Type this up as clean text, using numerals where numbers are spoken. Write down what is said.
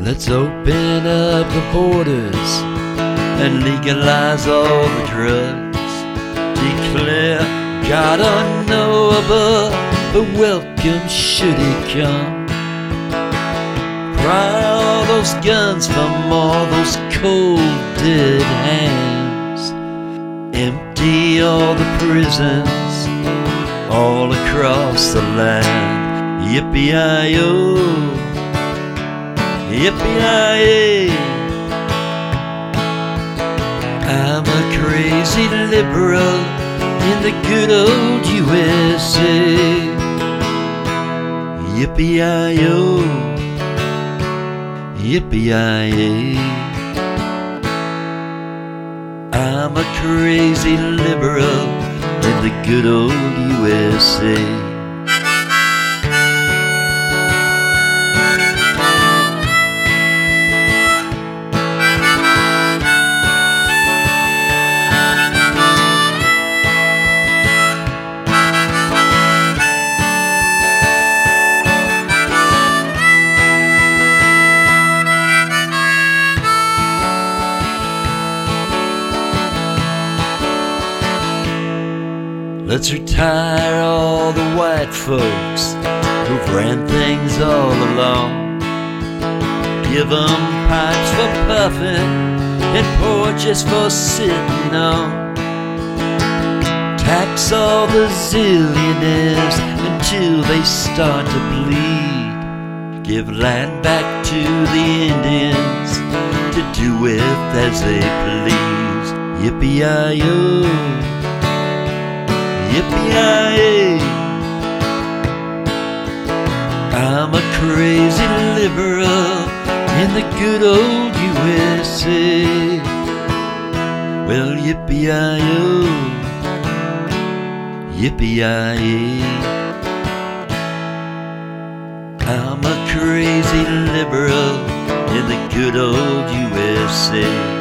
Let's open up the borders and legalize all the drugs. Declare God unknowable, but welcome should He come. Pry all those guns from all those cold dead hands. Empty all the prisons all across the land. Yippee-yi-yo, yippee-yi-yay. I'm a crazy liberal in the good old USA. Yippee-yi-yo, yippee-yi-yay. I'm a crazy liberal in the good old USA. Let's retire all the white folks who've ran things all along. Give 'em pipes for puffing and porches for sitting on. Tax all the zillionaires until they start to bleed. Give land back to the Indians to do with as they please. Yippee-yi-yo, yippee-yi-yay. I'm a crazy liberal in the good old USA. Well, yippee-yi-yo, yippee-yi-yay. I'm a crazy liberal in the good old USA.